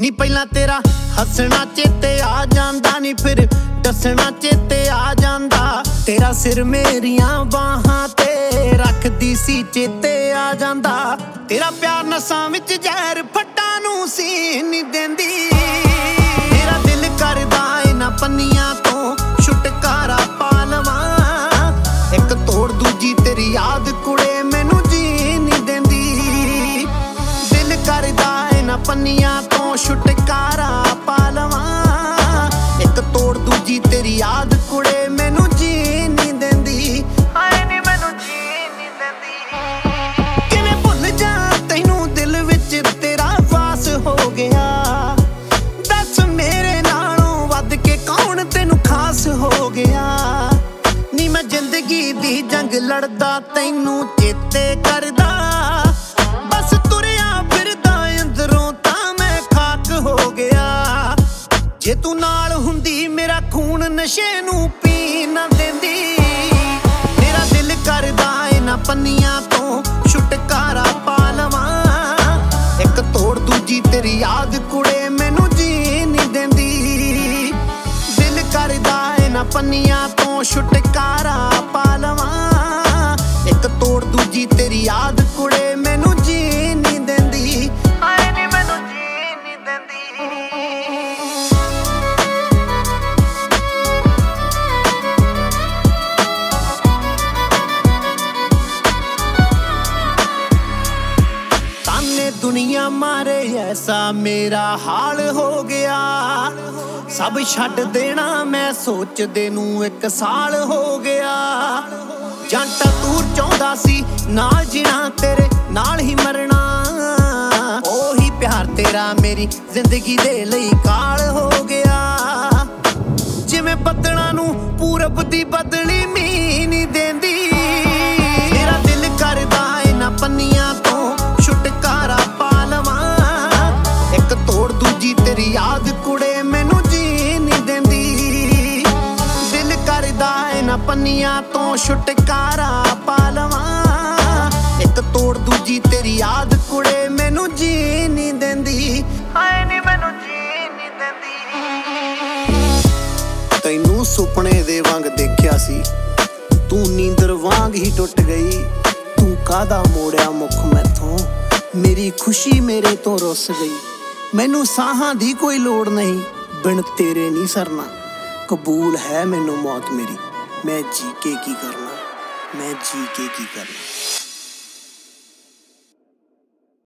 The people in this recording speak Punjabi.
ਨੀ ਪਹਿਲਾਂ ਤੇਰਾ ਹੱਸਣਾ ਚੇਤੇ ਆ ਜਾਂਦਾ, ਨੀ ਫਿਰ ਦੱਸਣਾ ਚੇਤੇ ਆ ਜਾਂਦਾ। ਤੇਰਾ ਸਿਰ ਮੇਰੀਆਂ ਬਾਹਾਂ ਤੇ ਰੱਖਦੀ ਸੀ ਚੇਤੇ ਆ ਜਾਂਦਾ। ਤੇਰਾ ਪਿਆਰ ਨਸਾਂ ਵਿੱਚ ਜ਼ਹਿਰ ਫੱਟਾਂ ਨੂੰ ਸੀ ਨੀ ਦਿੰਦੀ। ਮੇਰਾ ਦਿਲ ਕਰਦਾ ਇਹਨਾਂ ਪੰਨੀਆਂ ਤੋਂ ਛੁਟਕਾਰਾ ਪਾ ਲਵਾਂ। ਇੱਕ ਤੋੜ ਦੂਜੀ ਤੇਰੀ ਯਾਦ ਕੁੜੇ ਮੈਨੂੰ ਜੀ ਨੀ ਦਿੰਦੀ। ਦਿਲ ਕਰਦਾ ਇਹਨਾਂ ਪੰਨੀਆਂ ਤੋਂ ਛੁਟਕਾਰਾ ਪਾ ਲਵਾਂ। ਇੱਕ ਤੋੜ ਦੂਜੀ ਤੇਰੀ ਯਾਦ ਕੁੜੇ ਮੈਨੂੰ ਜੀ ਨੀ ਦਿੰਦੀ। ਹਾਏ ਨੀ ਮੈਨੂੰ ਜੀ ਨੀ ਦਿੰਦੀ। ਕਿਵੇਂ ਭੁੱਲ ਜਾ ਤੈਨੂੰ ਦਿਲ ਵਿੱਚ ਤੇਰਾ ਵਾਸ ਹੋ ਗਿਆ। ਦੱਸ ਮੇਰੇ ਨਾਲੋਂ ਵੱਧ ਕੇ ਕੌਣ ਤੈਨੂੰ ਖਾਸ ਹੋ ਗਿਆ। ਨੀ ਮੈਂ ਜ਼ਿੰਦਗੀ ਦੀ ਜੰਗ ਲੜਦਾ ਤੈਨੂੰ ਚੇਤੇ ਕਰਦਾ। ਬਸ ਤੁਰਿਆ ਫਿਰਦਾ ਅੰਦਰੋਂ ਤਾਂ ਮੈਂ ਖਾਕ ਹੋ ਗਿਆ। ਜੇ ਤੂੰ ਨਾਲ ਹੁੰਦੀ ਮੇਰਾ ਖੂਨ ਨਸ਼ੇ ਨੂੰ ਪੀ ਨਾ ਦਿੰਦੀ। ਮੇਰਾ ਦਿਲ ਕਰਦਾ ਇਹਨਾਂ ਪੰਨੀਆਂ ਤੋਂ ਛੁਟਕਾਰਾ ਪਾ ਲਵਾਂ। ਇੱਕ ਤੋੜ ਦੂਜੀ ਤੇਰੀ ਯਾਦ ਕੁੜੇ ਮੈਨੂੰ ਜੀ ਨੀ ਦਿੰਦੀ। ਦਿਲ ਕਰਦਾ ਇਹਨਾਂ ਪੰਨੀਆਂ ਤੋਂ ਛੁਟਕਾਰਾ ਪਾ ਲਵਾਂ। ਇੱਕ ਤੋੜ ਦੂਜੀ ਤੇਰੀ ਯਾਦ ਕੁੜੇ ਮੈਨੂੰ ਜੀ ਨੀ ਦਿੰਦੀ। ਹਾਏ ਨੀ ਮੈਨੂੰ ਜੀ ਨੀ ਦਿੰਦੀ। ਤਾਨੇ ਦੁਨੀਆ ਮਾਰੇ ਐਸਾ ਮੇਰਾ ਹਾਲ ਹੋ ਗਿਆ। ਸਭ ਛੱਡ ਦੇਣਾ ਮੈਂ ਸੋਚਦੇ ਨੂੰ 1 ਸਾਲ ਹੋ ਗਿਆ। ਜੰਟਾ ਤੂੰ ਚਾਹੁੰਦਾ ਸੀ ਨਾਲ ਜੀਣਾ ਤੇਰੇ ਨਾਲ ਹੀ ਮਰਨਾ। ਉਹੀ ਪਿਆਰ ਤੇਰਾ ਮੇਰੀ ਜ਼ਿੰਦਗੀ ਦੇ ਲਈ ਕਾਲ ਹੋ ਗਿਆ। ਜਿਵੇਂ ਬੱਦਲਾਂ ਨੂੰ ਪੂਰਬ ਦੀ ਬਦਲੀ ਮੀਂਹ ਨੀ ਦਿੰਦੀ। ਮੇਰਾ ਦਿਲ ਕਰਦਾ ਇਹਨਾਂ ਪੰਨੀਆਂ ਤੋਂ ਛੁਟਕਾਰਾ ਪਾ ਲਵਾਂ। ਇੱਕ ਤੋੜ ਦੂਜੀ ਤੇਰੀ ਯਾਦ ਕੁੜੇ ਮੈਨੂੰ ਜੀ ਨੀ ਦਿੰਦੀ। ਦਿਲ ਕਰਦਾ ਇਹਨਾਂ ਪੰਨੀਆਂ ਤੋਂ ਛੁਟਕਾਰਾ ਪਾ ਲਵਾਂ। ਇੱਕ ਤੋੜ ਦੂਜੀ ਤੇਰੀ ਯਾਦ ਕੁੜੇ ਮੈਨੂੰ ਜੀ ਨੀ ਦਿੰਦੀ। ਹਾਏ ਨੀ ਮੈਨੂੰ ਜੀ ਨੀ ਦਿੰਦੀ। ਤੈਨੂੰ ਸੁਪਨੇ ਦੇ ਵਾਂਗ ਦੇਖਿਆ ਸੀ, ਤੂੰ ਨੀਂਦਰ ਵਾਂਗ ਹੀ ਟੁੱਟ ਗਈ। ਤੂੰ ਕਾਹਦਾ ਮੋੜਿਆ ਮੁੱਖ ਮੈਥੋਂ, ਮੇਰੀ ਖੁਸ਼ੀ ਮੇਰੇ ਤੋਂ ਰੁੱਸ ਗਈ। ਮੈਨੂੰ ਸਾਹਾਂ ਦੀ ਕੋਈ ਲੋੜ ਨਹੀਂ, ਬਿਨ ਤੇਰੇ ਨਹੀਂ ਸਰਨਾ। ਕਬੂਲ ਹੈ ਮੈਨੂੰ ਮੌਤ ਮੇਰੀ, ਮੈਂ ਜੀ ਕੇ ਕੀ ਕਰਨਾ, ਮੈਂ ਜੀ ਕੇ ਕੀ ਕਰਨਾ।